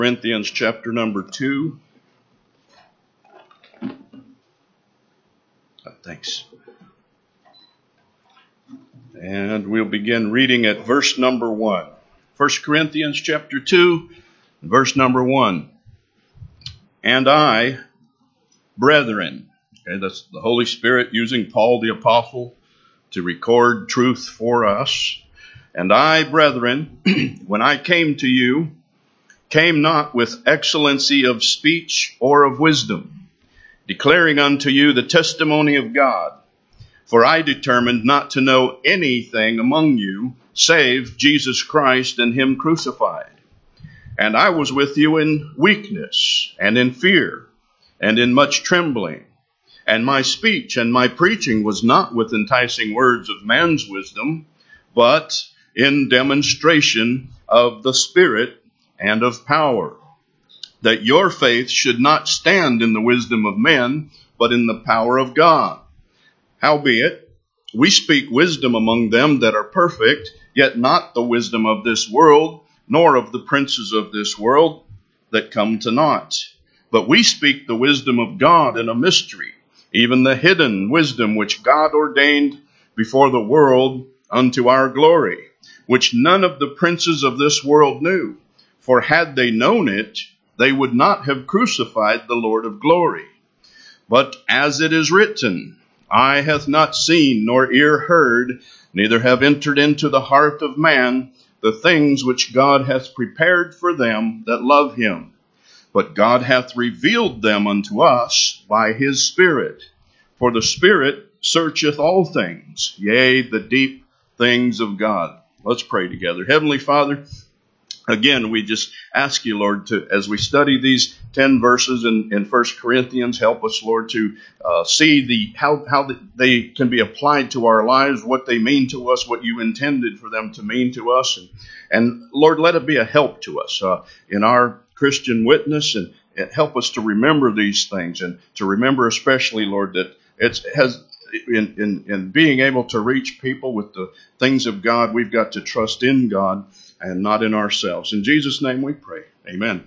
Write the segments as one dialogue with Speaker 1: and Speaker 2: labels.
Speaker 1: Corinthians chapter number 2. Thanks. And we'll begin reading at verse number 1. 1 Corinthians chapter 2, verse number 1. And I, brethren, okay, that's the Holy Spirit using Paul the Apostle to record truth for us. And I, brethren, when I came to you, came not with excellency of speech or of wisdom, declaring unto you the testimony of God. For I determined not to know anything among you, save Jesus Christ and him crucified. And I was with you in weakness, and in fear, and in much trembling. And my speech and my preaching was not with enticing words of man's wisdom, but in demonstration of the Spirit and of power, that your faith should not stand in the wisdom of men, but in the power of God. Howbeit, we speak wisdom among them that are perfect, yet not the wisdom of this world, nor of the princes of this world that come to naught. But we speak the wisdom of God in a mystery, even the hidden wisdom which God ordained before the world unto our glory, which none of the princes of this world knew. For had they known it, they would not have crucified the Lord of glory. But as it is written, eye hath not seen, nor ear heard, neither have entered into the heart of man the things which God hath prepared for them that love him. But God hath revealed them unto us by his Spirit. For the Spirit searcheth all things, yea, the deep things of God. Let's pray together. Heavenly Father, again, we just ask you, Lord, to, as we study these 10 verses in 1 Corinthians, help us, Lord, to see how they can be applied to our lives, what they mean to us, what you intended for them to mean to us. And Lord, let it be a help to us in our Christian witness, and help us to remember these things, and to remember especially, Lord, that it has in being able to reach people with the things of God, we've got to trust in God and not in ourselves. In Jesus' name we pray. Amen.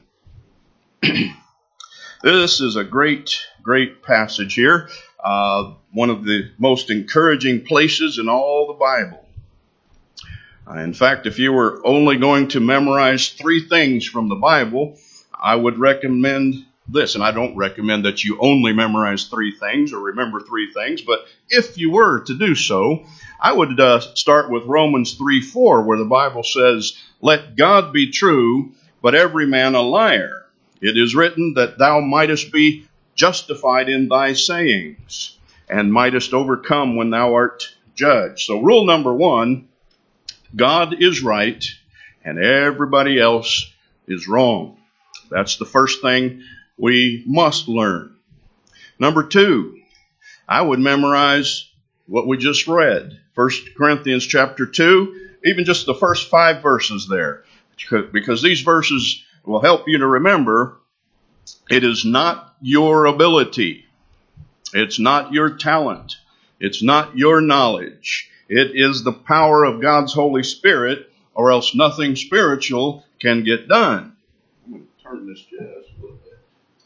Speaker 1: This is a great, great passage here. One of the most encouraging places in all the Bible. In fact, if you were only going to memorize 3 things from the Bible, I would recommend this. And I don't recommend that you only memorize 3 things or remember 3 things. But if you were to do so, I would start with Romans 3:4, where the Bible says, let God be true, but every man a liar. It is written that thou mightest be justified in thy sayings, and mightest overcome when thou art judged. So rule number 1, God is right, and everybody else is wrong. That's the first thing we must learn. Number 2, I would memorize what we just read. 1 Corinthians chapter 2, even just the first 5 verses there. Because these verses will help you to remember it is not your ability. It's not your talent. It's not your knowledge. It is the power of God's Holy Spirit, or else nothing spiritual can get done. I'm going to turn this just a little bit.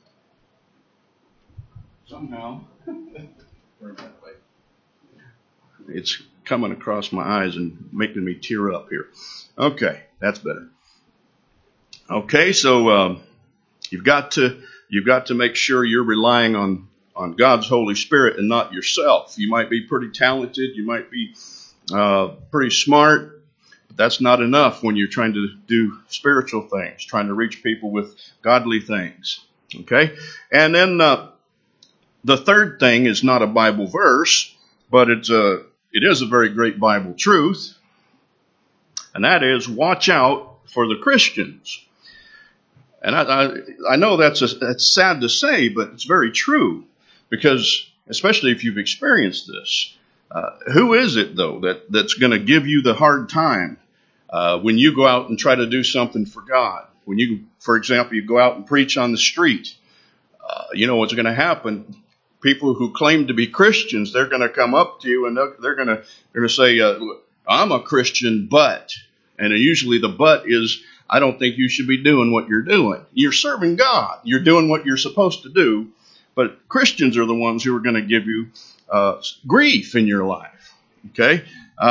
Speaker 1: Somehow, turn that way. It's coming across my eyes and making me tear up here. Okay, that's better. Okay, so you've got to make sure you're relying on God's Holy Spirit and not yourself. You might be pretty talented, you might be pretty smart, but that's not enough when you're trying to do spiritual things, trying to reach people with godly things. Okay, and then the third thing is not a Bible verse, but it is a very great Bible truth, and that is watch out for the Christians. And I know that's sad to say, but it's very true, because especially if you've experienced this, who is it though that's going to give you the hard time when you go out and try to do something for God? When you, for example, you go out and preach on the street, you know what's going to happen. People who claim to be Christians, they're going to come up to you and they're going to say, I'm a Christian, but, and usually the but is I don't think you should be doing what you're doing. You're serving God. You're doing what you're supposed to do. But Christians are the ones who are going to give you grief in your life. Okay?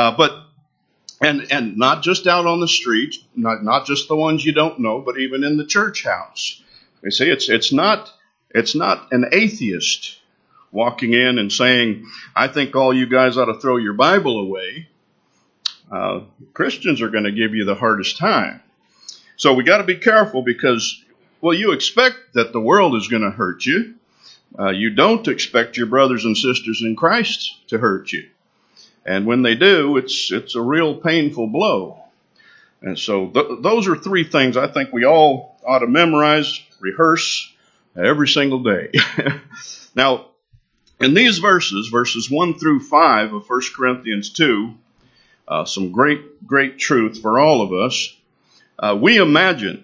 Speaker 1: And not just out on the street, not just the ones you don't know, but even in the church house. You see, it's not an atheist walking in and saying, I think all you guys ought to throw your Bible away. Christians are going to give you the hardest time. So we got to be careful because, well, you expect that the world is going to hurt you. You don't expect your brothers and sisters in Christ to hurt you. And when they do, it's a real painful blow. And so those are three things I think we all ought to memorize, rehearse every single day. Now, in these verses 1 through 5 of 1 Corinthians 2, some great truth for all of us. We imagine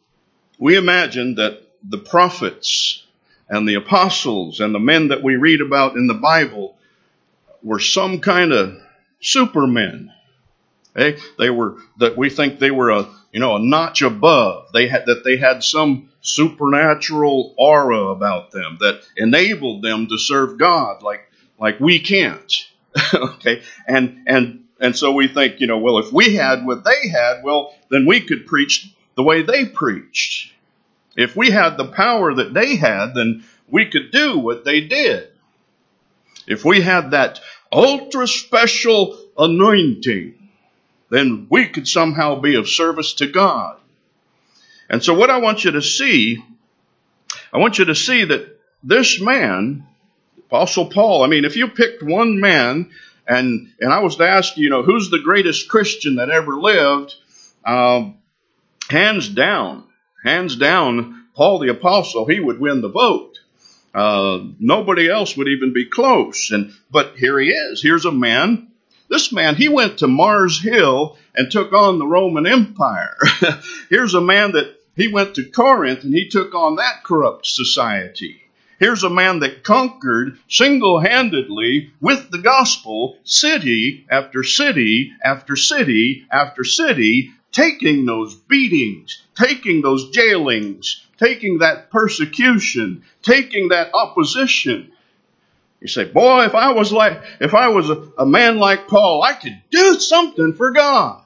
Speaker 1: that the prophets and the apostles and the men that we read about in the Bible were some kind of supermen. Okay? We think they were a notch above. They had some supernatural aura about them that enabled them to serve God like we can't. Okay? And so we think, well, if we had what they had, well, then we could preach the way they preached. If we had the power that they had, then we could do what they did. If we had that ultra special anointing, then we could somehow be of service to God. And so what I want you to see that this man, Apostle Paul, if you picked one man and I was to ask you, who's the greatest Christian that ever lived, hands down, Paul the Apostle, he would win the vote. Nobody else would even be close. But here he is. Here's a man. This man, he went to Mars Hill and took on the Roman Empire. Here's a man that he went to Corinth and he took on that corrupt society. Here's a man that conquered single-handedly with the gospel city after city after city after city, taking those beatings, taking those jailings, taking that persecution, taking that opposition. You say, boy, if I was a man like Paul, I could do something for God.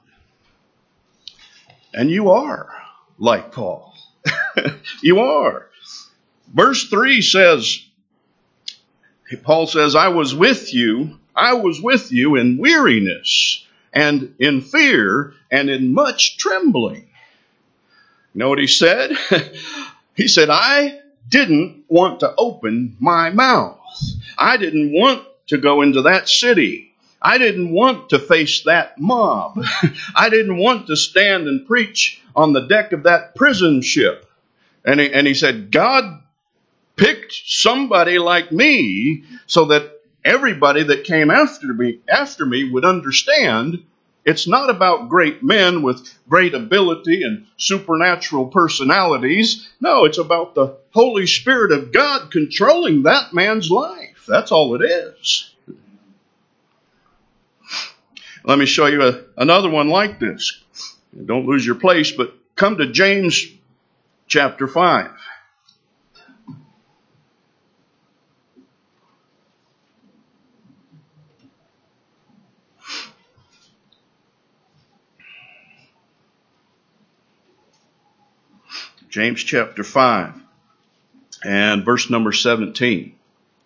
Speaker 1: And you are like Paul. You are. Verse 3 says, Paul says, I was with you in weariness and in fear and in much trembling. You know what he said? He said, I didn't want to open my mouth. I didn't want to go into that city. I didn't want to face that mob. I didn't want to stand and preach on the deck of that prison ship. And he said, God picked somebody like me so that everybody that came after me would understand it's not about great men with great ability and supernatural personalities. No, it's about the Holy Spirit of God controlling that man's life. That's all it is. Let me show you another one like this. Don't lose your place, but come to James chapter 5. James chapter 5 and verse number 17.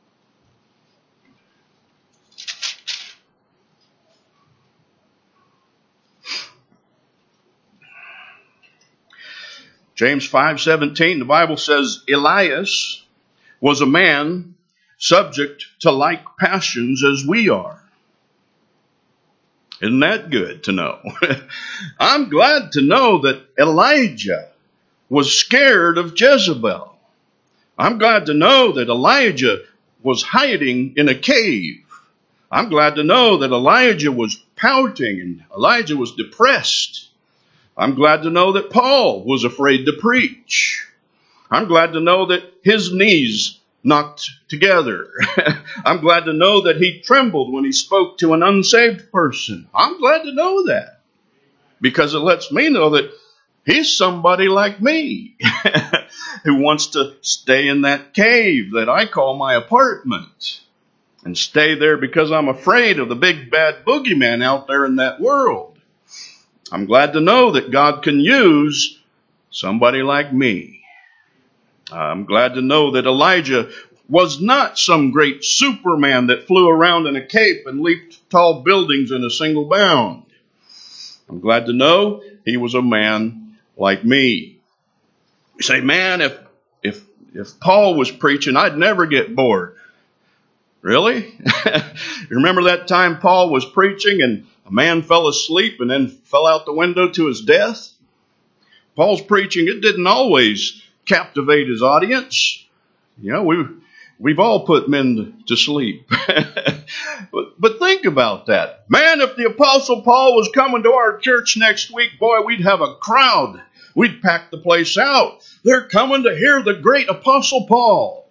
Speaker 1: James 5:17, the Bible says, Elias was a man subject to like passions as we are. Isn't that good to know? I'm glad to know that Elijah was scared of Jezebel. I'm glad to know that Elijah was hiding in a cave. I'm glad to know that Elijah was pouting and Elijah was depressed. I'm glad to know that Paul was afraid to preach. I'm glad to know that his knees knocked together. I'm glad to know that he trembled when he spoke to an unsaved person. I'm glad to know that because it lets me know that He's somebody like me who wants to stay in that cave that I call my apartment and stay there because I'm afraid of the big bad boogeyman out there in that world. I'm glad to know that God can use somebody like me. I'm glad to know that Elijah was not some great Superman that flew around in a cape and leaped tall buildings in a single bound. I'm glad to know he was a man like me. You say, man, if Paul was preaching, I'd never get bored. Really? You remember that time Paul was preaching and a man fell asleep and then fell out the window to his death? Paul's preaching, it didn't always captivate his audience. You know, we've all put men to sleep. But think about that. Man, if the Apostle Paul was coming to our church next week, boy, we'd have a crowd. We'd pack the place out. They're coming to hear the great Apostle Paul.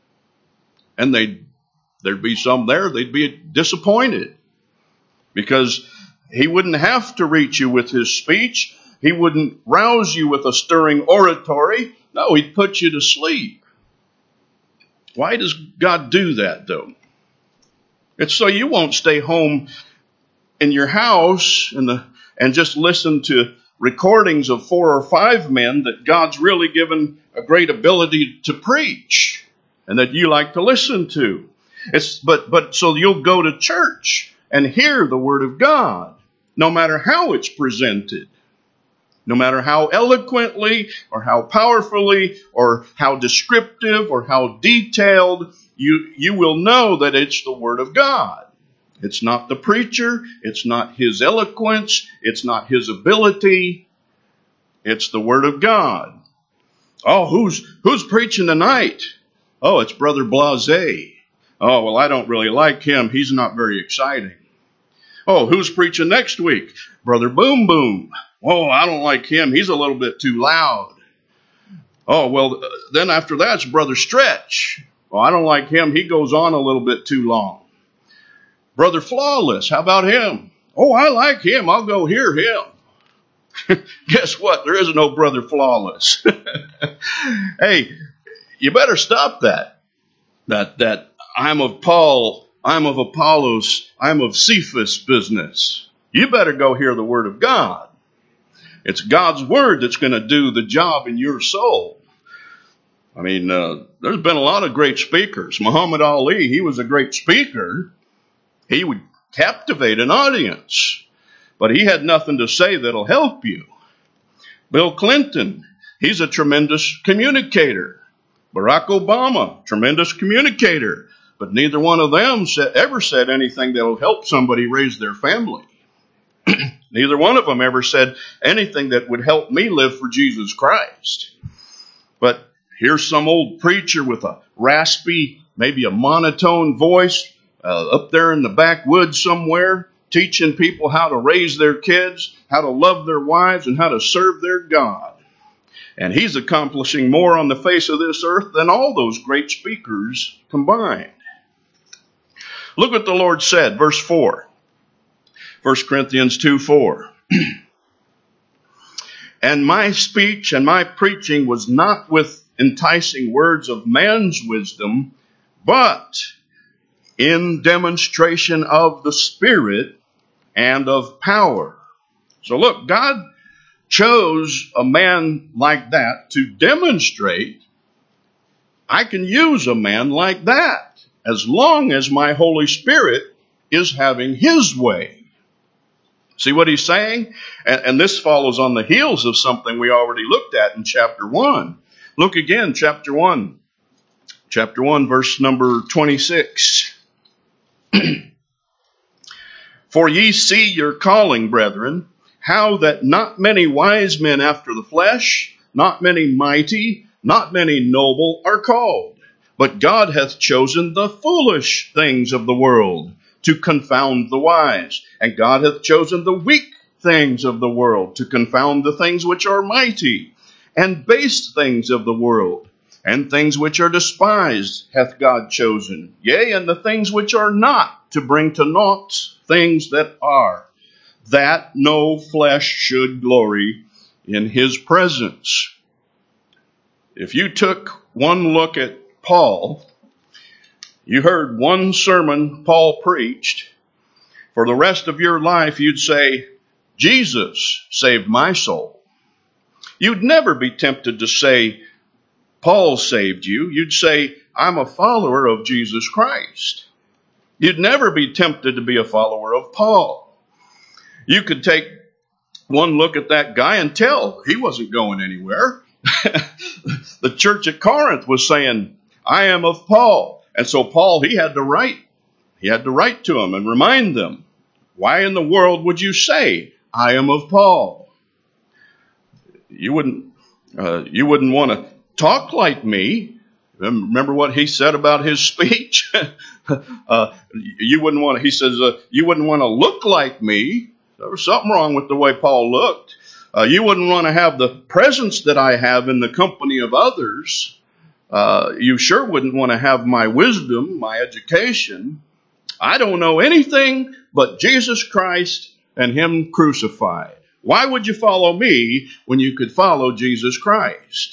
Speaker 1: And there'd be some there, they'd be disappointed. Because he wouldn't have to reach you with his speech. He wouldn't rouse you with a stirring oratory. No, he'd put you to sleep. Why does God do that, though? It's so you won't stay home in your house and just listen to recordings of 4 or 5 men that God's really given a great ability to preach and that you like to listen to. But so you'll go to church and hear the Word of God, no matter how it's presented. No matter how eloquently or how powerfully or how descriptive or how detailed, you will know that it's the Word of God. It's not the preacher. It's not his eloquence. It's not his ability. It's the Word of God. Oh, who's preaching tonight? Oh, it's Brother Blase. Oh, well, I don't really like him. He's not very exciting. Oh, who's preaching next week? Brother Boom Boom. Oh, I don't like him. He's a little bit too loud. Oh, well, then after that's Brother Stretch. Oh, I don't like him. He goes on a little bit too long. Brother Flawless, how about him? Oh, I like him. I'll go hear him. Guess what? There is no Brother Flawless. Hey, you better stop that. That I'm of Paul, I'm of Apollos, I'm of Cephas business. You better go hear the Word of God. It's God's Word that's going to do the job in your soul. I mean, there's been a lot of great speakers. Muhammad Ali, he was a great speaker. He would captivate an audience. But he had nothing to say that'll help you. Bill Clinton, he's a tremendous communicator. Barack Obama, tremendous communicator. But neither one of them ever said anything that'll help somebody raise their family. Neither one of them ever said anything that would help me live for Jesus Christ. But here's some old preacher with a raspy, maybe a monotone voice up there in the backwoods somewhere, teaching people how to raise their kids, how to love their wives, and how to serve their God. And he's accomplishing more on the face of this earth than all those great speakers combined. Look what the Lord said, verse 4. 1 Corinthians 2:4. And my speech and my preaching was not with enticing words of man's wisdom, but in demonstration of the Spirit and of power. So look, God chose a man like that to demonstrate I can use a man like that as long as my Holy Spirit is having His way. See what he's saying? And this follows on the heels of something we already looked at in chapter 1. Look again, chapter 1. Chapter 1, verse number 26. For ye see your calling, brethren, how that not many wise men after the flesh, not many mighty, not many noble are called. But God hath chosen the foolish things of the world to confound the wise. And God hath chosen the weak things of the world to confound the things which are mighty. And base things of the world, and things which are despised hath God chosen. Yea, and the things which are not, to bring to naught things that are, that no flesh should glory in his presence. If you took one look at Paul, you heard one sermon Paul preached, for the rest of your life you'd say, Jesus saved my soul. You'd never be tempted to say, Paul saved you. You'd say, I'm a follower of Jesus Christ. You'd never be tempted to be a follower of Paul. You could take one look at that guy and tell he wasn't going anywhere. The church at Corinth was saying, I am of Paul. And so Paul, he had to write to them and remind them, why in the world would you say, I am of Paul? You wouldn't want to talk like me. Remember what he said about his speech? You wouldn't want to, he says, you wouldn't want to look like me. There was something wrong with the way Paul looked. You wouldn't want to have the presence that I have in the company of others. You sure wouldn't want to have my wisdom, my education. I don't know anything but Jesus Christ and him crucified. Why would you follow me when you could follow Jesus Christ?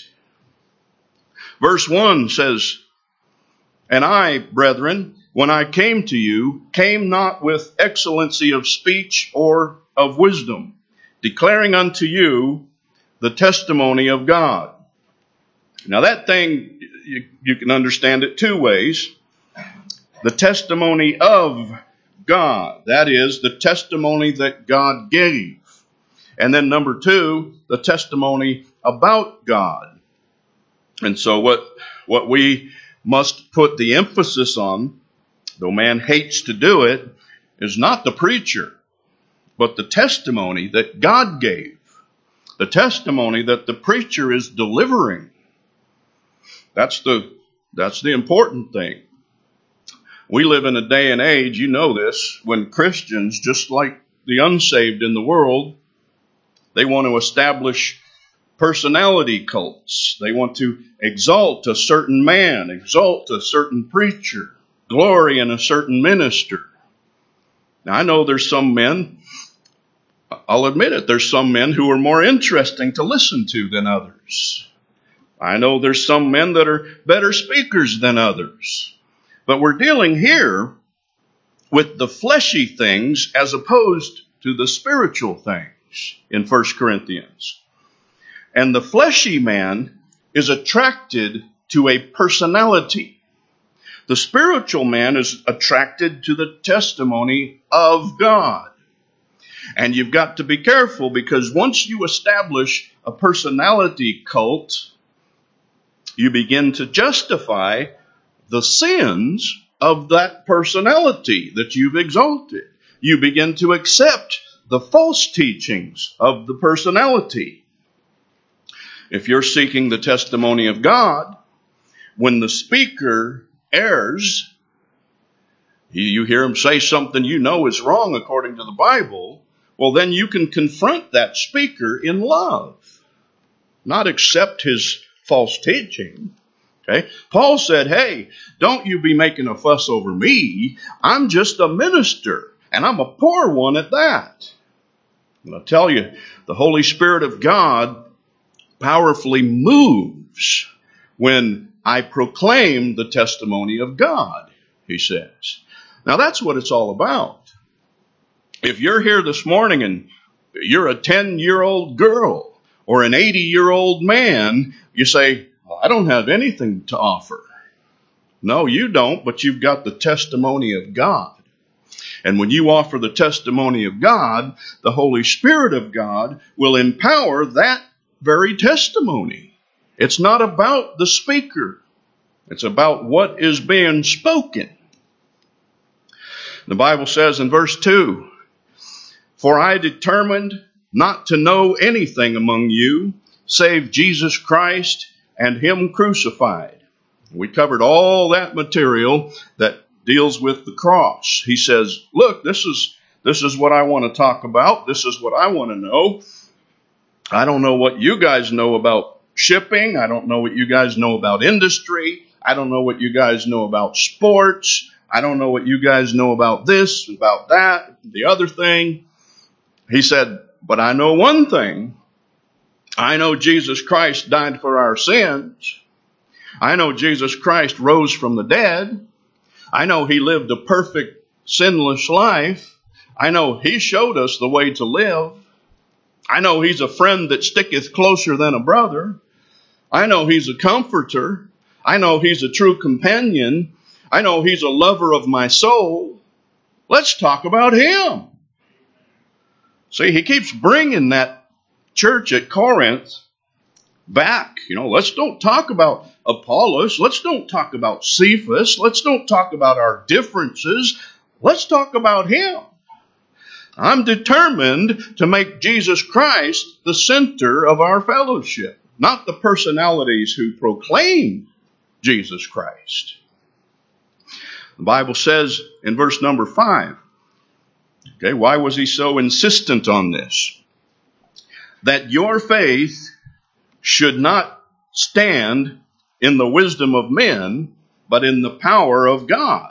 Speaker 1: Verse 1 says, And I, brethren, when I came to you, came not with excellency of speech or of wisdom, declaring unto you the testimony of God. Now that thing, you can understand it two ways. The testimony of God, that is, the testimony that God gave. And then number two, the testimony about God. And so what we must put the emphasis on, though man hates to do it, is not the preacher, but the testimony that God gave. The testimony that the preacher is delivering. That's the important thing. We live in a day and age, you know this, when Christians, just like the unsaved in the world, they want to establish personality cults. They want to exalt a certain man, exalt a certain preacher, glory in a certain minister. Now, I know there's some men, I'll admit it, there's some men who are more interesting to listen to than others. I know there's some men that are better speakers than others. But we're dealing here with the fleshy things as opposed to the spiritual things in 1 Corinthians. And the fleshy man is attracted to a personality. The spiritual man is attracted to the testimony of God. And you've got to be careful, because once you establish a personality cult, you begin to justify the sins of that personality that you've exalted. You begin to accept the false teachings of the personality. If you're seeking the testimony of God, when the speaker errs, you hear him say something you know is wrong according to the Bible, well, then you can confront that speaker in love, not accept his false teaching. Okay? Paul said, hey, don't you be making a fuss over me. I'm just a minister, and I'm a poor one at that. And I'll tell you, the Holy Spirit of God powerfully moves when I proclaim the testimony of God, he says. Now that's what it's all about. If you're here this morning and you're a 10-year-old girl or an 80-year-old man, you say, well, I don't have anything to offer. No, you don't, but you've got the testimony of God. And when you offer the testimony of God, the Holy Spirit of God will empower that very testimony. It's not about the speaker. It's about what is being spoken. The Bible says in verse 2, For I determined not to know anything among you save Jesus Christ and him crucified. We covered all that material that deals with the cross. He says, look, this is what I want to talk about. This is what I want to know. I don't know what you guys know about shipping. I don't know what you guys know about industry. I don't know what you guys know about sports. I don't know what you guys know about this, about that, the other thing. He said, but I know one thing. I know Jesus Christ died for our sins. I know Jesus Christ rose from the dead. I know he lived a perfect, sinless life. I know he showed us the way to live. I know he's a friend that sticketh closer than a brother. I know he's a comforter. I know he's a true companion. I know he's a lover of my soul. Let's talk about him. See, he keeps bringing that church at Corinth back. Let's don't talk about Apollos. Let's don't talk about Cephas. Let's don't talk about our differences. Let's talk about him. I'm determined to make Jesus Christ the center of our fellowship, not the personalities who proclaim Jesus Christ. The Bible says in verse number 5, okay, why was he so insistent on this? That your faith should not stand in the wisdom of men, but in the power of God.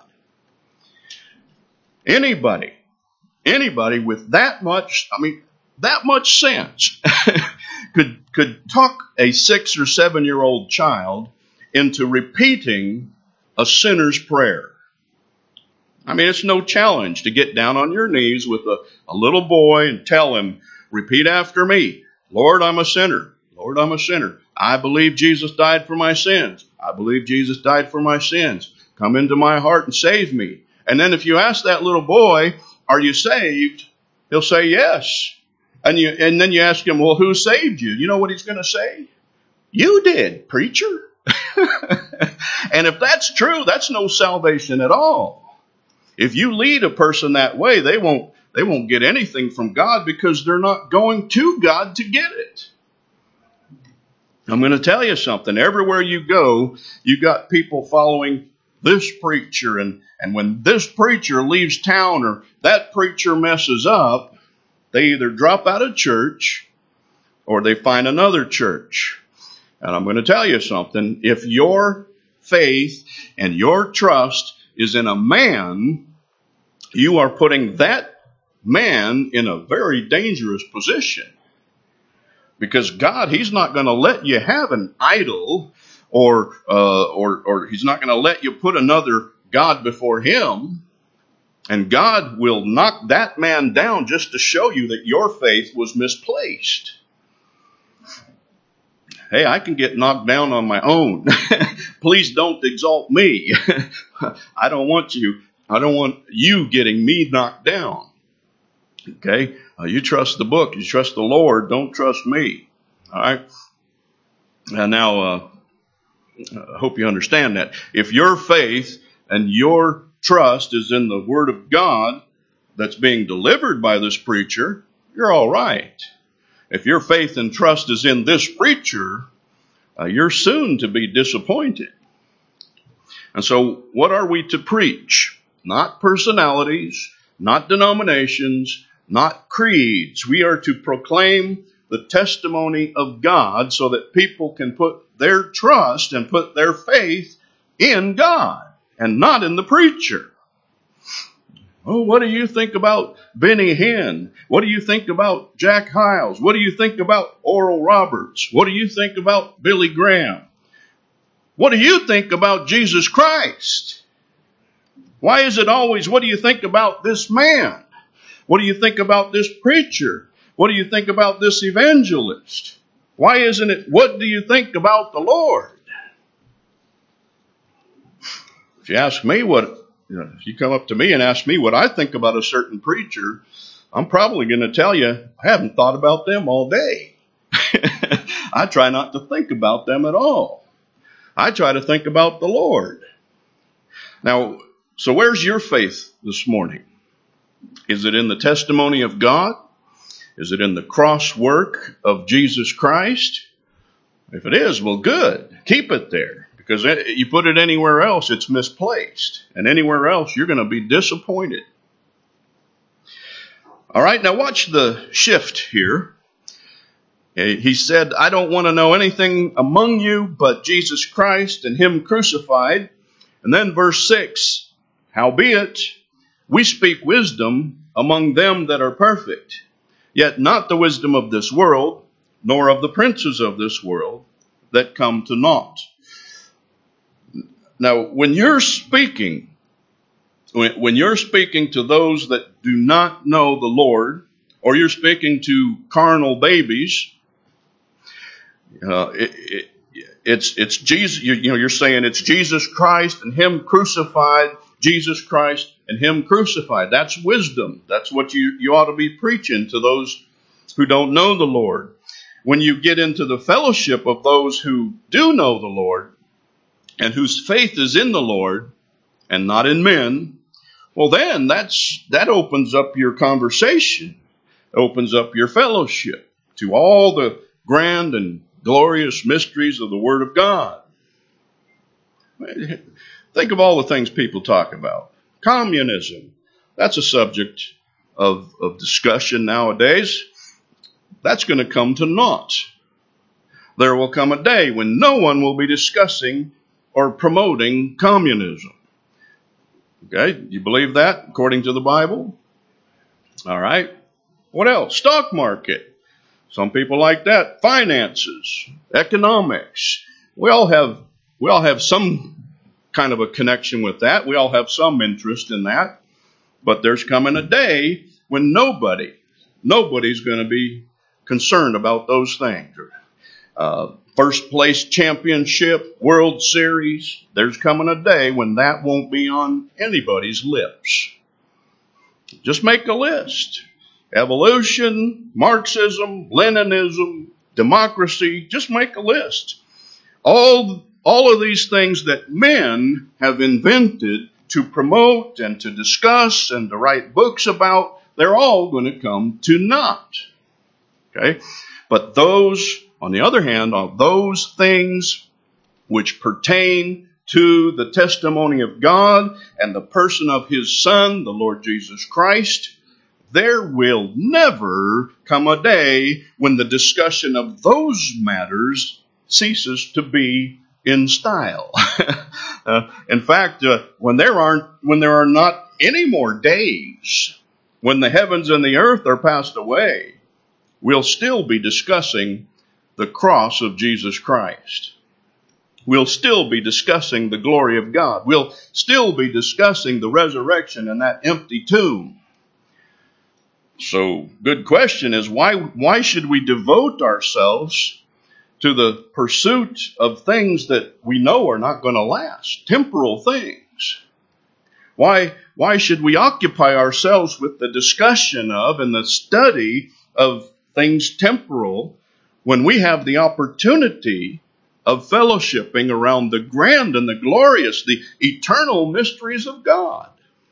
Speaker 1: Anybody with that much sense could talk a 6 or 7 year old child into repeating a sinner's prayer. It's no challenge to get down on your knees with a little boy and tell him, repeat after me. Lord, I'm a sinner. Lord, I'm a sinner. I believe Jesus died for my sins. I believe Jesus died for my sins. Come into my heart and save me. And then if you ask that little boy, are you saved? He'll say yes. And then you ask him, well, who saved you? You know what he's going to say? You did, preacher. And if that's true, that's no salvation at all. If you lead a person that way, they won't get anything from God because they're not going to God to get it. I'm going to tell you something. Everywhere you go, you got people following this preacher. And when this preacher leaves town or that preacher messes up, they either drop out of church or they find another church. And I'm going to tell you something. If your faith and your trust is in a man, you are putting that man in a very dangerous position. Because God, he's not going to let you have an idol or he's not going to let you put another God before him. And God will knock that man down just to show you that your faith was misplaced. Hey, I can get knocked down on my own. Please don't exalt me. I don't want you getting me knocked down. Okay? You trust the book. You trust the Lord. Don't trust me. All right? And now, I hope you understand that. If your faith and your trust is in the Word of God that's being delivered by this preacher, you're all right. If your faith and trust is in this preacher, you're soon to be disappointed. And so, what are we to preach? Not personalities, not denominations, not creeds. We are to proclaim the testimony of God so that people can put their trust and put their faith in God and not in the preacher. Oh, what do you think about Benny Hinn? What do you think about Jack Hyles? What do you think about Oral Roberts? What do you think about Billy Graham? What do you think about Jesus Christ? Why is it always, what do you think about this man? What do you think about this preacher? What do you think about this evangelist? Why isn't it, what do you think about the Lord? If you ask me if you come up to me and ask me what I think about a certain preacher, I'm probably going to tell you, I haven't thought about them all day. I try not to think about them at all. I try to think about the Lord. Now, so where's your faith this morning? Is it in the testimony of God? Is it in the cross work of Jesus Christ? If it is, well, good. Keep it there. Because you put it anywhere else, it's misplaced. And anywhere else, you're going to be disappointed. All right, now watch the shift here. He said, I don't want to know anything among you but Jesus Christ and him crucified. And then verse 6, howbeit, we speak wisdom among them that are perfect, yet not the wisdom of this world, nor of the princes of this world that come to naught. Now, when you're speaking to those that do not know the Lord, or you're speaking to carnal babies, it's Jesus. You're saying it's Jesus Christ and Him crucified. Jesus Christ and Him crucified. That's wisdom. That's what you ought to be preaching to those who don't know the Lord. When you get into the fellowship of those who do know the Lord and whose faith is in the Lord and not in men, well, then that opens up your conversation, opens up your fellowship to all the grand and glorious mysteries of the Word of God. Think of all the things people talk about. Communism, that's a subject of discussion nowadays. That's going to come to naught. There will come a day when no one will be discussing or promoting communism. Okay, you believe that according to the Bible? All right. What else? Stock market. Some people like that. Finances, economics. We all have some kind of a connection with that. We all have some interest in that. But there's coming a day when nobody's going to be concerned about those things. First place championship, World Series. There's coming a day when that won't be on anybody's lips. Just make a list. Evolution, Marxism, Leninism, democracy. Just make a list. All of these things that men have invented to promote and to discuss and to write books about, they're all going to come to naught. Okay? But those, on the other hand, on those things which pertain to the testimony of God and the person of His Son, the Lord Jesus Christ, there will never come a day when the discussion of those matters ceases to be in style. In fact, when there are not any more days, when the heavens and the earth are passed away, we'll still be discussing the cross of Jesus Christ. We'll still be discussing the glory of God. We'll still be discussing the resurrection and that empty tomb. So, good question is, why should we devote ourselves to the pursuit of things that we know are not going to last, temporal things? Why should we occupy ourselves with the discussion of and the study of things temporal when we have the opportunity of fellowshipping around the grand and the glorious, the eternal mysteries of God?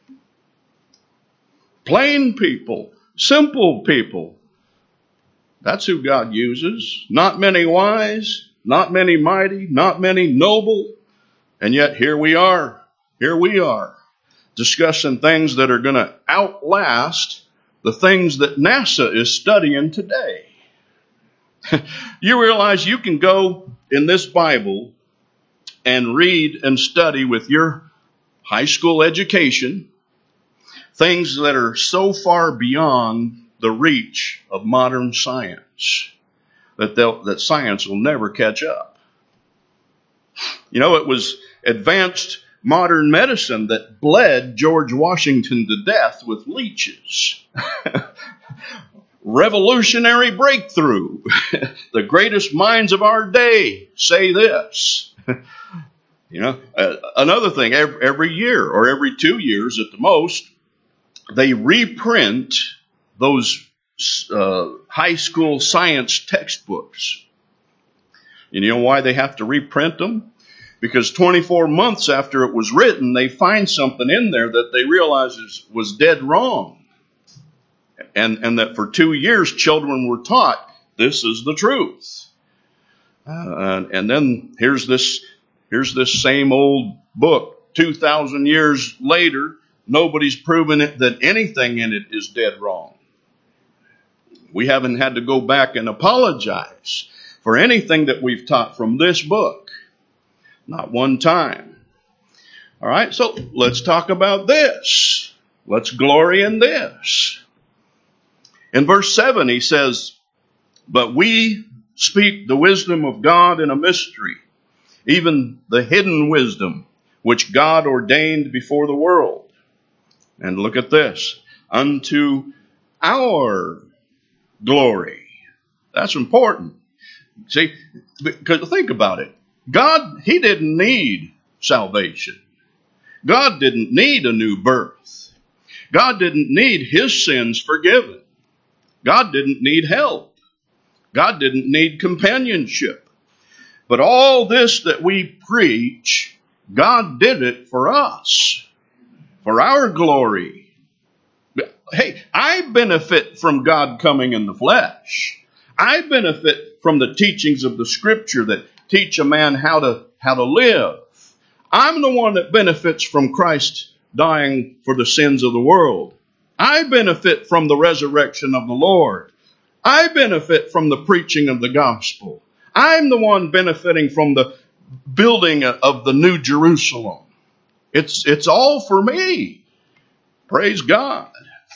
Speaker 1: Plain people, simple people, that's who God uses. Not many wise, not many mighty, not many noble. And yet here we are, discussing things that are going to outlast the things that NASA is studying today. You realize you can go in this Bible and read and study with your high school education things that are so far beyond the reach of modern science that science will never catch up. You know, it was advanced modern medicine that bled George Washington to death with leeches. Revolutionary breakthrough. The greatest minds of our day say this. You know, another thing, every year or every 2 years at the most, they reprint those high school science textbooks. And you know why they have to reprint them? Because 24 months after it was written, they find something in there that they realize was dead wrong. And that for 2 years, children were taught, this is the truth. And then here's this same old book, 2,000 years later, nobody's proven it that anything in it is dead wrong. We haven't had to go back and apologize for anything that we've taught from this book. Not one time. All right, so let's talk about this. Let's glory in this. In verse 7, he says, but we speak the wisdom of God in a mystery, even the hidden wisdom which God ordained before the world. And look at this, unto our glory. That's important. See, because think about it. God, He didn't need salvation. God didn't need a new birth. God didn't need His sins forgiven. God didn't need help. God didn't need companionship. But all this that we preach, God did it for us, for our glory. Hey, I benefit from God coming in the flesh. I benefit from the teachings of the Scripture that teach a man how to live. I'm the one that benefits from Christ dying for the sins of the world. I benefit from the resurrection of the Lord. I benefit from the preaching of the gospel. I'm the one benefiting from the building of the New Jerusalem. It's all for me. Praise God.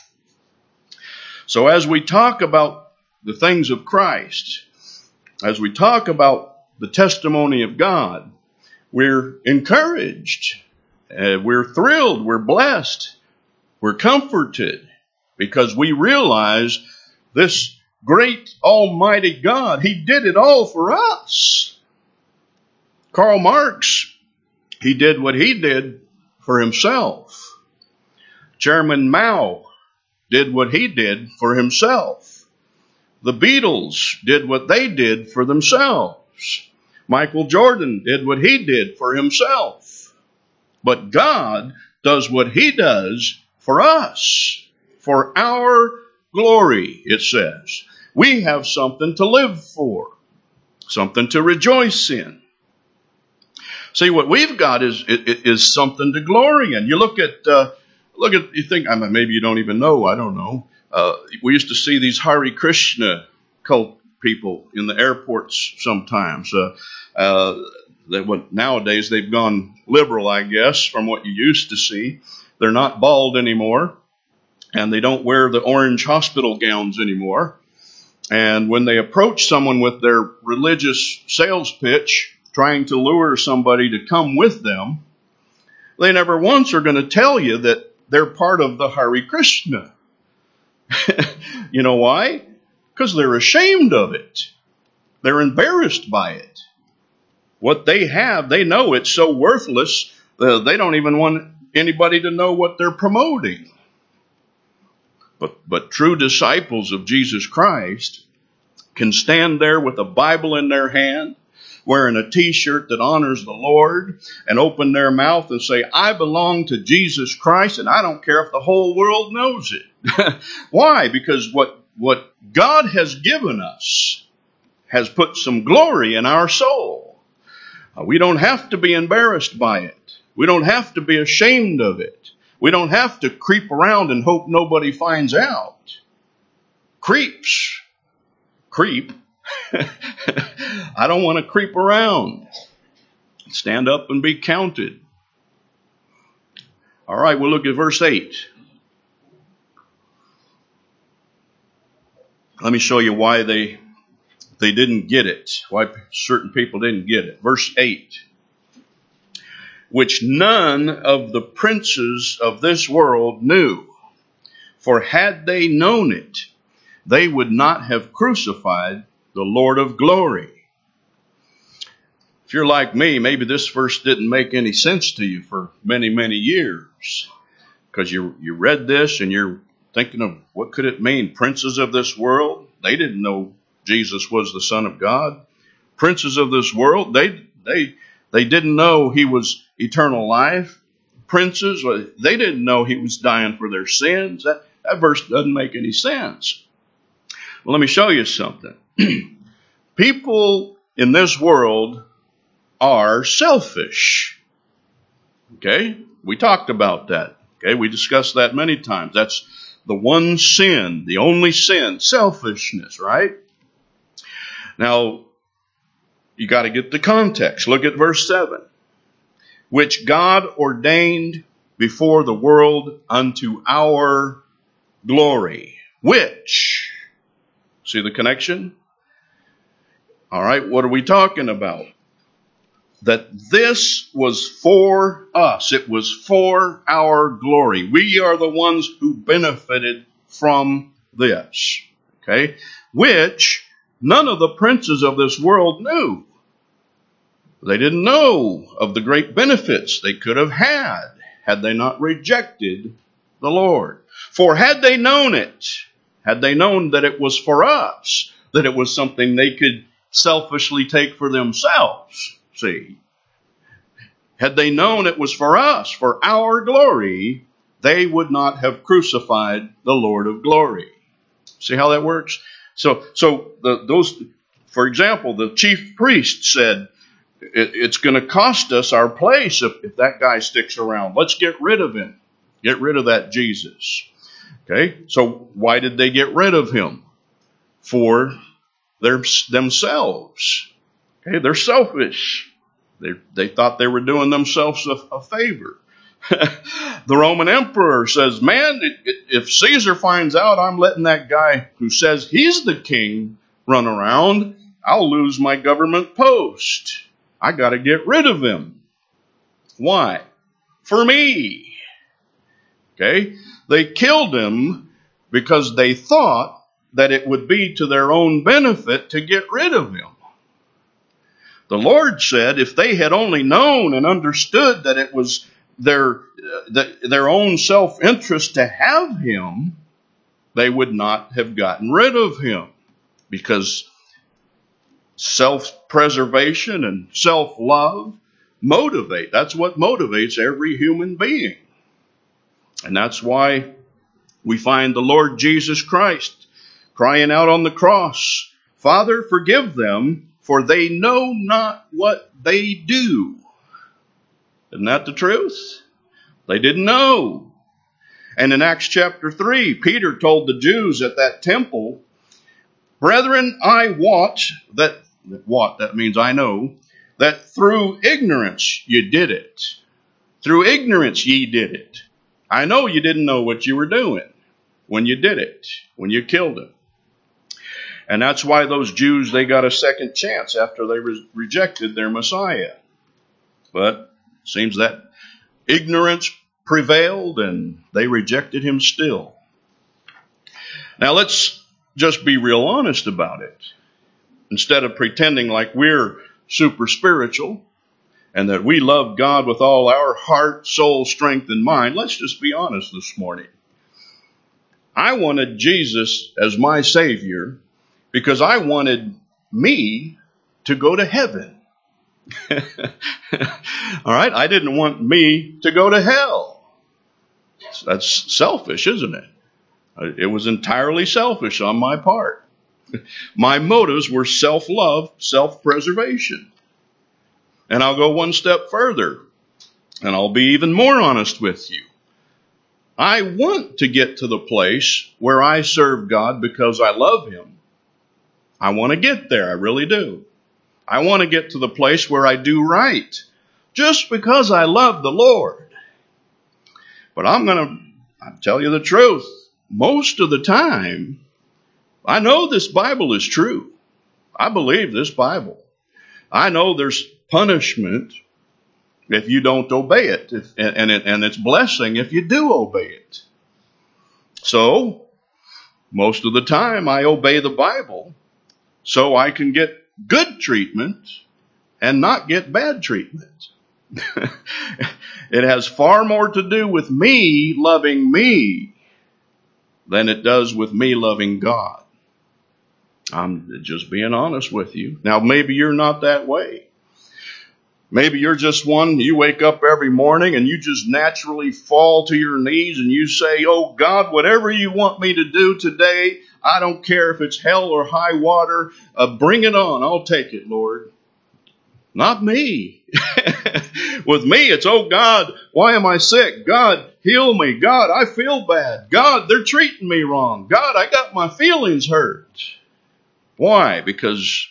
Speaker 1: So as we talk about the things of Christ, as we talk about the testimony of God, we're encouraged, we're thrilled, we're blessed, we're comforted, because we realize this great almighty God, He did it all for us. Karl Marx, he did what he did for himself. Chairman Mao did what he did for himself. The Beatles did what they did for themselves. Michael Jordan did what he did for himself. But God does what He does for us, for our glory, it says. We have something to live for, something to rejoice in. See, what we've got is something to glory in. You look at, you think, maybe you don't even know, I don't know. We used to see these Hare Krishna cult people in the airports sometimes. Nowadays they've gone liberal, I guess, from what you used to see. They're not bald anymore, and they don't wear the orange hospital gowns anymore. And when they approach someone with their religious sales pitch, trying to lure somebody to come with them, they never once are going to tell you that they're part of the Hare Krishna. You know why? Because they're ashamed of it. They're embarrassed by it. What they have, they know it's so worthless, they don't even want anybody to know what they're promoting. But true disciples of Jesus Christ can stand there with a Bible in their hand, wearing a t-shirt that honors the Lord, and open their mouth and say, I belong to Jesus Christ, and I don't care if the whole world knows it. Why? Because what God has given us has put some glory in our soul. We don't have to be embarrassed by it. We don't have to be ashamed of it. We don't have to creep around and hope nobody finds out. Creeps. Creep. I don't want to creep around. Stand up and be counted. All right, we'll look at verse 8. Let me show you why they didn't get it, why certain people didn't get it. Verse 8. Which none of the princes of this world knew, for had they known it, they would not have crucified the Lord of glory. If you're like me, maybe this verse didn't make any sense to you for many, many years, because you read this and you're thinking of what could it mean? Princes of this world, they didn't know Jesus was the Son of God. Princes of this world, they didn't know He was eternal life. Princes, they didn't know He was dying for their sins. That verse doesn't make any sense. Well, let me show you something. People in this world are selfish. Okay? We talked about that. Okay? We discussed that many times. That's the one sin, the only sin, selfishness, right? Now, you got to get the context. Look at verse 7. Which God ordained before the world unto our glory. Which, see the connection? All right, what are we talking about? That this was for us. It was for our glory. We are the ones who benefited from this. Okay? Which none of the princes of this world knew. They didn't know of the great benefits they could have had they not rejected the Lord. For had they known it, had they known that it was for us, that it was something they could selfishly take for themselves, see, had they known it was for us, for our glory, they would not have crucified the Lord of glory. See how that works? So for example, the chief priest said, it's going to cost us our place if that guy sticks around. Let's get rid of him. Get rid of that Jesus. Okay, so why did they get rid of him? For themselves. Okay, they're selfish. They thought they were doing themselves a favor. The Roman emperor says, man, if Caesar finds out I'm letting that guy who says he's the king run around, I'll lose my government post. I got to get rid of him. Why? For me. Okay? They killed him because they thought that it would be to their own benefit to get rid of him. The Lord said if they had only known and understood that it was their own self-interest to have him, they would not have gotten rid of him. Because self-preservation and self-love motivate. That's what motivates every human being. And that's why we find the Lord Jesus Christ crying out on the cross, Father, forgive them, for they know not what they do. Isn't that the truth? They didn't know. And in Acts chapter 3, Peter told the Jews at that temple, Brethren, I wot, that means I know, that through ignorance you did it. Through ignorance ye did it. I know you didn't know what you were doing when you did it, when you killed him. And that's why those Jews, they got a second chance after they rejected their Messiah. But it seems that ignorance prevailed and they rejected him still. Now let's just be real honest about it. Instead of pretending like we're super spiritual and that we love God with all our heart, soul, strength, and mind, let's just be honest this morning. I wanted Jesus as my Savior because I wanted me to go to heaven. All right? I didn't want me to go to hell. That's selfish, isn't it? It was entirely selfish on my part. My motives were self-love, self-preservation. And I'll go one step further, and I'll be even more honest with you. I want to get to the place where I serve God because I love him. I want to get there, I really do. I want to get to the place where I do right, just because I love the Lord. But I'll tell you the truth. Most of the time, I know this Bible is true. I believe this Bible. I know there's punishment if you don't obey it, and it's blessing if you do obey it. So, most of the time I obey the Bible so I can get good treatment and not get bad treatment. It has far more to do with me loving me than it does with me loving God. I'm just being honest with you. Now, maybe you're not that way. Maybe you're just one, you wake up every morning and you just naturally fall to your knees and you say, oh God, whatever you want me to do today, I don't care if it's hell or high water, bring it on, I'll take it, Lord. Not me. With me, it's, oh God, why am I sick? God, heal me. God, I feel bad. God, they're treating me wrong. God, I got my feelings hurt. Why? Because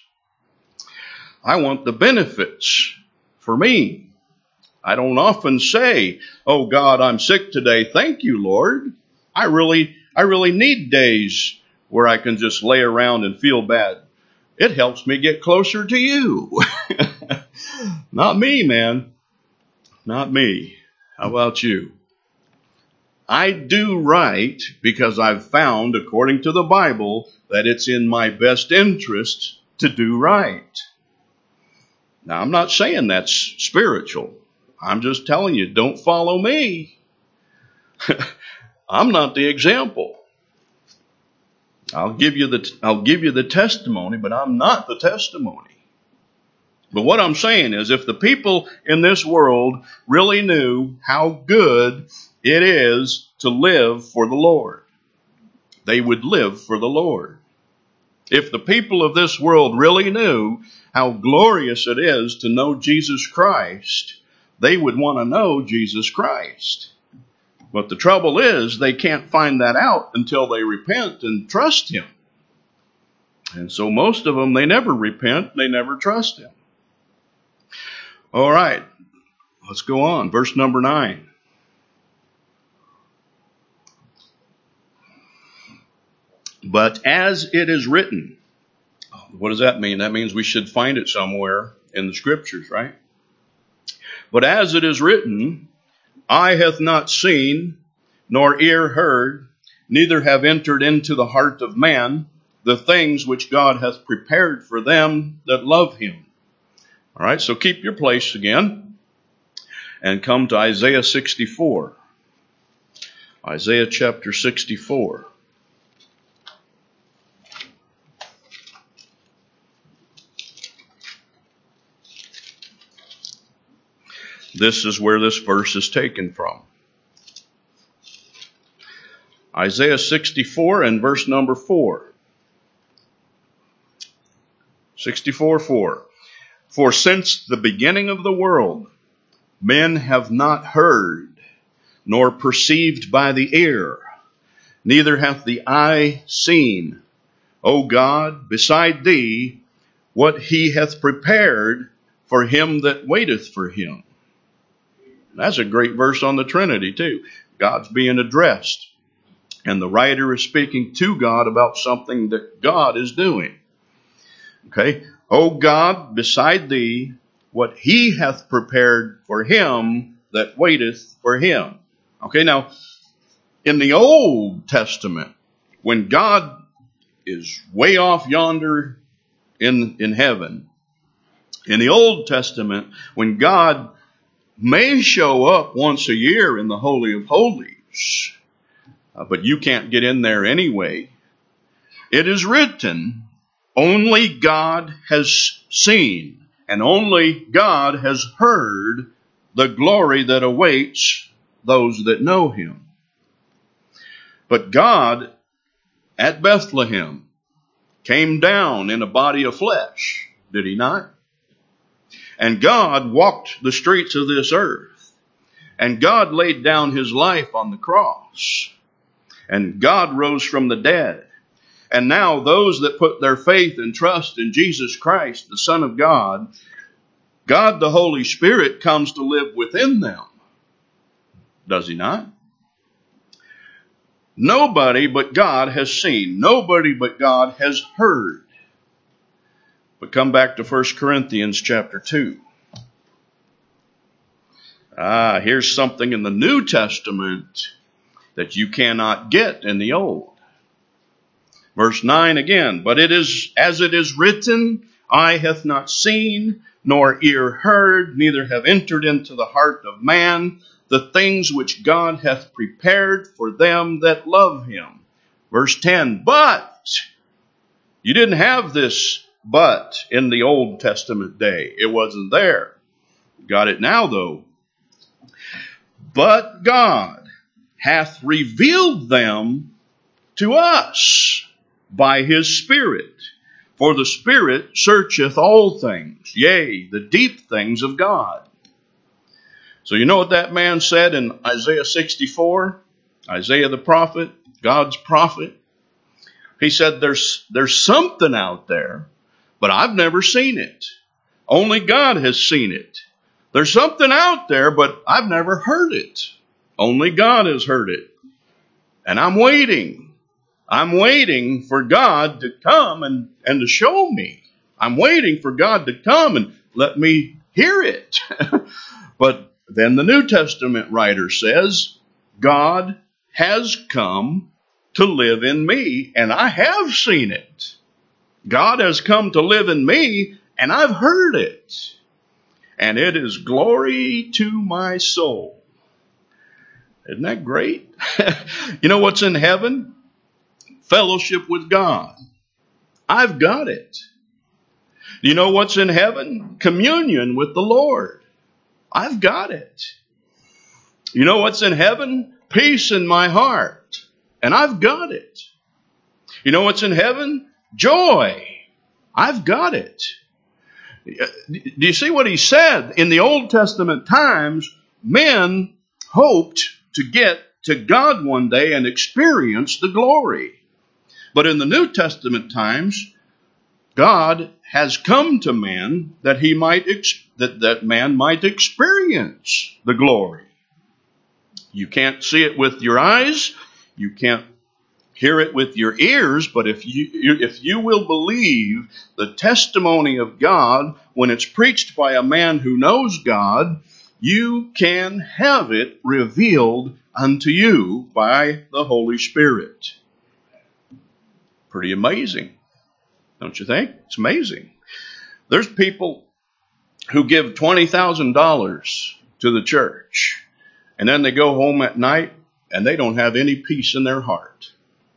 Speaker 1: I want the benefits for me. I don't often say, oh God, I'm sick today. Thank you, Lord. I really need days where I can just lay around and feel bad. It helps me get closer to you. Not me, man. Not me. How about you? I do right because I've found, according to the Bible, that it's in my best interest to do right. Now, I'm not saying that's spiritual. I'm just telling you, don't follow me. I'm not the example. I'll give you the testimony, but I'm not the testimony. But what I'm saying is, if the people in this world really knew how good it is to live for the Lord, they would live for the Lord. If the people of this world really knew how glorious it is to know Jesus Christ, they would want to know Jesus Christ. But the trouble is, they can't find that out until they repent and trust Him. And so most of them, they never repent, they never trust Him. All right, let's go on. Verse number 9. But as it is written, what does that mean? That means we should find it somewhere in the Scriptures, right? But as it is written, eye hath not seen, nor ear heard, neither have entered into the heart of man the things which God hath prepared for them that love Him. All right, so keep your place again and come to Isaiah 64. Isaiah chapter 64. This is where this verse is taken from. Isaiah 64 and verse number 4. 64:4. For since the beginning of the world, men have not heard, nor perceived by the ear, neither hath the eye seen, O God, beside thee, what He hath prepared for him that waiteth for Him. That's a great verse on the Trinity too. God's being addressed, and the writer is speaking to God about something that God is doing. Okay, O God, beside thee, what He hath prepared for him that waiteth for Him. Okay, now, in the Old Testament, when God is way off yonder in heaven, in the Old Testament, when God may show up once a year in the Holy of Holies, but you can't get in there anyway, it is written, only God has seen, and only God has heard the glory that awaits those that know Him. But God at Bethlehem came down in a body of flesh, did He not? And God walked the streets of this earth. And God laid down His life on the cross. And God rose from the dead. And now those that put their faith and trust in Jesus Christ, the Son of God, God the Holy Spirit comes to live within them. Does He not? Nobody but God has seen. Nobody but God has heard. But come back to 1 Corinthians chapter 2. Here's something in the New Testament that you cannot get in the Old. Verse 9 again. But it is as it is written, eye hath not seen, nor ear heard, neither have entered into the heart of man the things which God hath prepared for them that love Him. Verse 10. But you didn't have this but in the Old Testament day. It wasn't there. Got it now though. But God hath revealed them to us by His Spirit. For the Spirit searcheth all things, yea, the deep things of God. So you know what that man said in Isaiah 64? Isaiah the prophet, God's prophet. He said, there's something out there, but I've never seen it. Only God has seen it. There's something out there, but I've never heard it. Only God has heard it. And I'm waiting. I'm waiting for God to come and to show me. I'm waiting for God to come and let me hear it. But then the New Testament writer says, God has come to live in me, and I have seen it. God has come to live in me, and I've heard it. And it is glory to my soul. Isn't that great? You know what's in heaven? Fellowship with God. I've got it. You know what's in heaven? Communion with the Lord. I've got it. You know what's in heaven? Peace in my heart. And I've got it. You know what's in heaven? Joy. I've got it. Do you see what he said? In the Old Testament times, men hoped to get to God one day and experience the glory. But in the New Testament times, God has come to man that he might that man might experience the glory. You can't see it with your eyes, you can't hear it with your ears, but if you will believe the testimony of God when it's preached by a man who knows God, you can have it revealed unto you by the Holy Spirit. Pretty amazing, don't you think? It's amazing. There's people who give $20,000 to the church, and then they go home at night and they don't have any peace in their heart.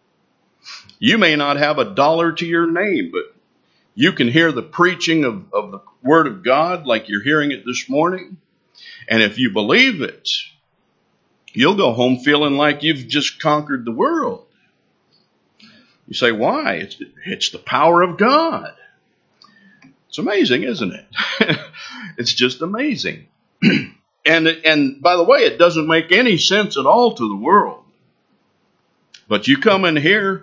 Speaker 1: You may not have $1 to your name, but you can hear the preaching of the Word of God like you're hearing it this morning. And if you believe it, you'll go home feeling like you've just conquered the world. You say, why? It's the power of God. It's amazing, isn't it? It's just amazing. And by the way, it doesn't make any sense at all to the world. But you come in here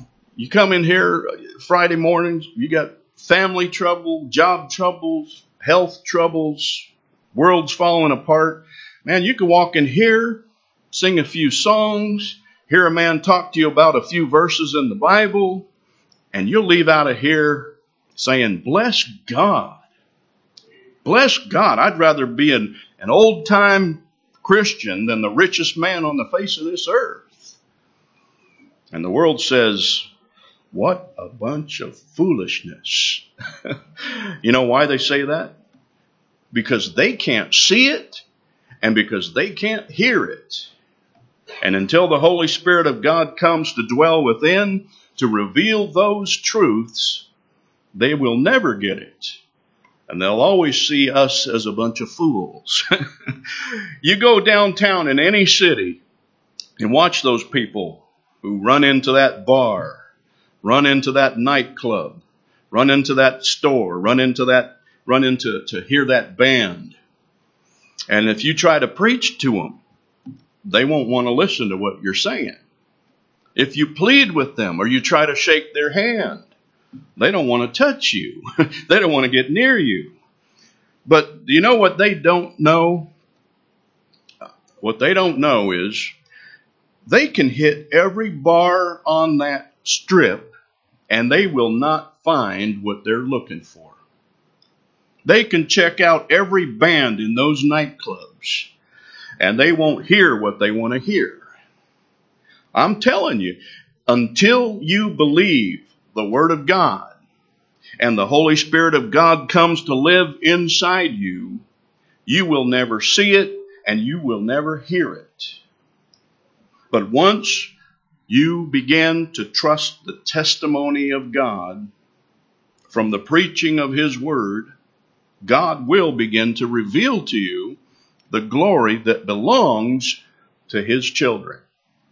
Speaker 1: Friday mornings, you got family trouble, job troubles, health troubles, world's falling apart. Man, you can walk in here, sing a few songs, hear a man talk to you about a few verses in the Bible, and you'll leave out of here saying, bless God. Bless God. I'd rather be an old-time Christian than the richest man on the face of this earth. And the world says, what a bunch of foolishness. You know why they say that? Because they can't see it and because they can't hear it. And until the Holy Spirit of God comes to dwell within to reveal those truths, they will never get it. And they'll always see us as a bunch of fools. You go downtown in any city and watch those people who run into that bar, run into that nightclub, run into that store, run into to hear that band. And if you try to preach to them, they won't want to listen to what you're saying. If you plead with them or you try to shake their hand, they don't want to touch you. They don't want to get near you. But do you know what they don't know? What they don't know is they can hit every bar on that strip and they will not find what they're looking for. They can check out every band in those nightclubs and they won't hear what they want to hear. I'm telling you, until you believe the Word of God and the Holy Spirit of God comes to live inside you, you will never see it and you will never hear it. But once you begin to trust the testimony of God from the preaching of His Word, God will begin to reveal to you the glory that belongs to His children.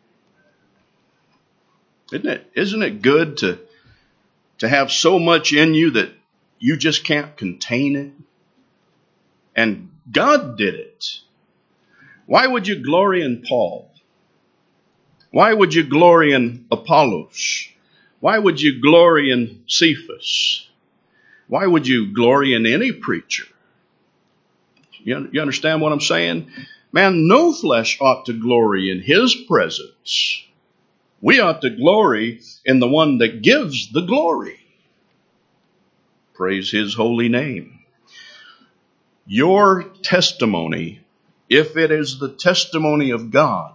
Speaker 1: Isn't it good to have so much in you that you just can't contain it? And God did it. Why would you glory in Paul? Why would you glory in Apollos? Why would you glory in Cephas? Why would you glory in any preacher? You understand what I'm saying? Man, no flesh ought to glory in His presence. We ought to glory in the one that gives the glory. Praise His holy name. Your testimony, if it is the testimony of God,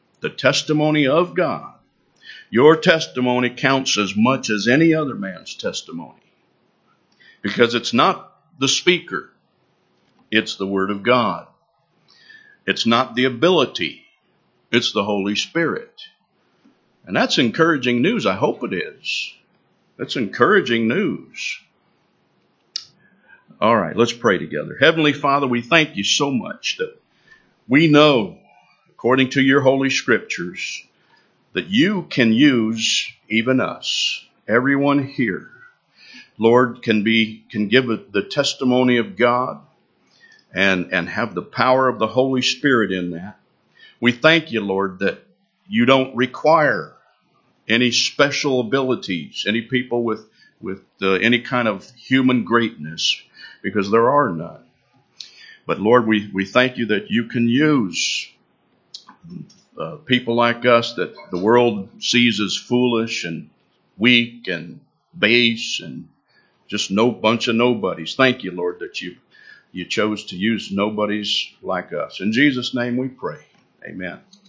Speaker 1: your testimony counts as much as any other man's testimony. Because it's not the speaker, it's the Word of God. It's not the ability, it's the Holy Spirit. And that's encouraging news. I hope it is. That's encouraging news. All right, let's pray together. Heavenly Father, we thank you so much that we know, according to your holy scriptures, that you can use even us, everyone here. Lord, can give the testimony of God and have the power of the Holy Spirit in that. We thank you, Lord, that you don't require any special abilities, any people with any kind of human greatness, because there are none. But Lord, we thank you that you can use people like us that the world sees as foolish and weak and base and just no bunch of nobodies. Thank you, Lord, that you chose to use nobodies like us. In Jesus' name we pray. Amen.